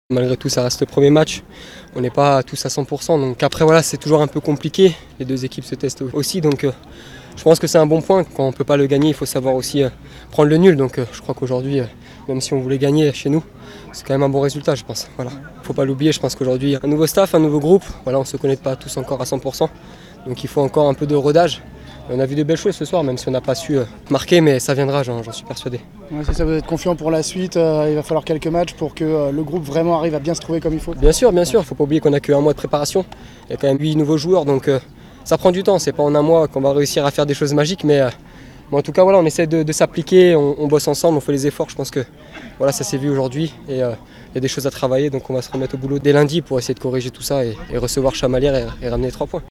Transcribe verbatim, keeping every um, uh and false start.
Malgré tout, ça reste le premier match. On n'est pas tous à cent pour cent. Donc après, voilà, c'est toujours un peu compliqué. Les deux équipes se testent aussi. Donc euh, je pense que c'est un bon point. Quand on ne peut pas le gagner, il faut savoir aussi euh, prendre le nul. Donc euh, je crois qu'aujourd'hui, euh, même si on voulait gagner chez nous, c'est quand même un bon résultat, je pense. Voilà. Faut pas l'oublier, je pense qu'aujourd'hui, un nouveau staff, un nouveau groupe. Voilà, on ne se connaît pas tous encore à cent pour cent. Donc il faut encore un peu de rodage. On a vu de belles choses ce soir, même si on n'a pas su euh, marquer, mais ça viendra, j'en, j'en suis persuadé. Ouais, c'est ça, vous êtes confiant pour la suite, euh, il va falloir quelques matchs pour que euh, le groupe vraiment arrive à bien se trouver comme il faut. Bien sûr, bien sûr, il ne faut pas oublier qu'on n'a qu'un mois de préparation. Il y a quand même huit nouveaux joueurs, donc euh, ça prend du temps. C'est pas en un mois qu'on va réussir à faire des choses magiques, mais, euh, mais en tout cas, voilà, on essaie de, de s'appliquer, on, on bosse ensemble, on fait les efforts. Je pense que voilà, ça s'est vu aujourd'hui et euh, il y a des choses à travailler, donc on va se remettre au boulot dès lundi pour essayer de corriger tout ça et, et recevoir Chamalières et, et ramener les trois points.